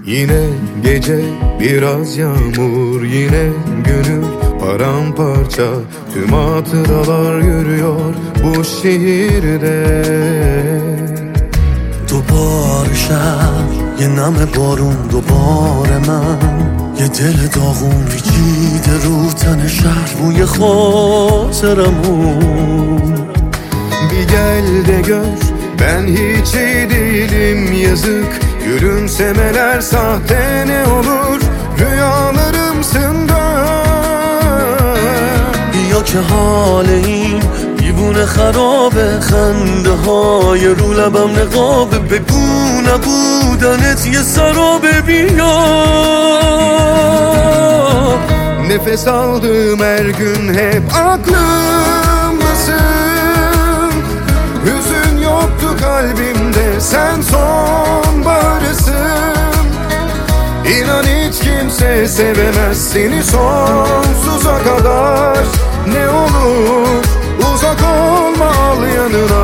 Yine gece biraz yağmur, yine gönül paramparça. Tüm hatıralar yürüyor bu şehirde. دوباره شب یه نم بارون دوباره من یه دل داغون پیچیده رو تن شهر بوی خاطرمون Bir gel de gör ben hiç iyi değilim yazık. Gülümsemeler sahte ne olur rüyalarımsın dön. بیا که حال این دیوونه خرابه خنده های رو لبم نقابه بگو نبودنت یه سرابه بیا Nefes aldığım her gün hep aklımdasın. Hüzün yoktu kalbimde, sen sonbaharısın. İnan hiç kimse sevemez seni sonsuza kadar. Ne olur uzak olma, al yanına.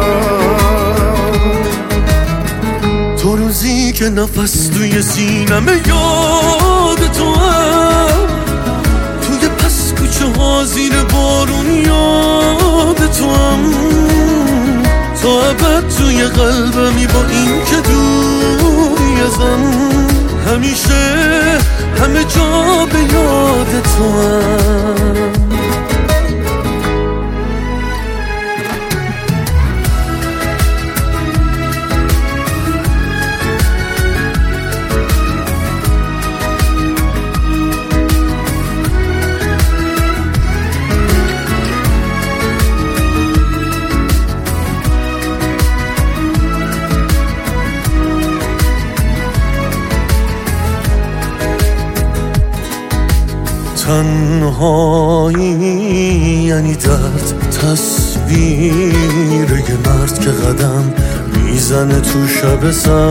تو روزی که نفس توی سینمه یاد تو هم توی پس کوچه ها زیر بارون یاد تو هم تا ابد توی قلبمی با این که دوری ازم همیشه همه جا به یاد تو هم تنهایی یعنی درد تصویر یه مرد که قدم میزنه تو شب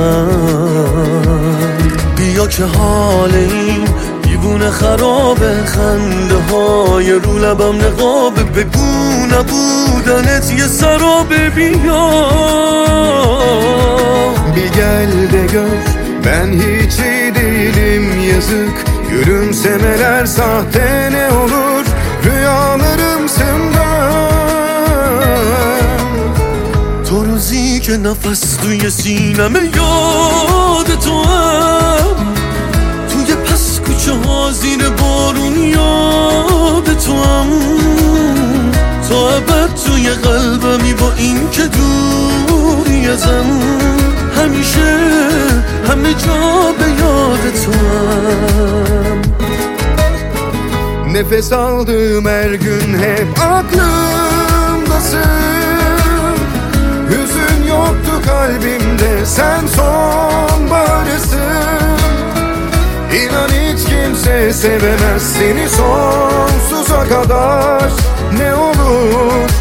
سرد بیا که حال این دیوونه خرابه خنده های رو لبم نقابه بگو نبودنت یه سرابه بیا Bir gel de gör ben hiç iyi değilim yazık. Gülümsemeler sahte ne olur rüyalarımsın dön. تو روزی که نفس توی سینمه یاد تو هم توی پس کوچه ها زیر بارون یاد تو هم تا ابد توی قلبمی با این که دوری ازم همیشه همه جا به یاد تو هم Nefes aldığım her gün hep aklımdasın. Hüzün yoktu kalbimde, sen sonbaharısın. İnan hiç kimse sevemez seni sonsuza kadar. Ne olur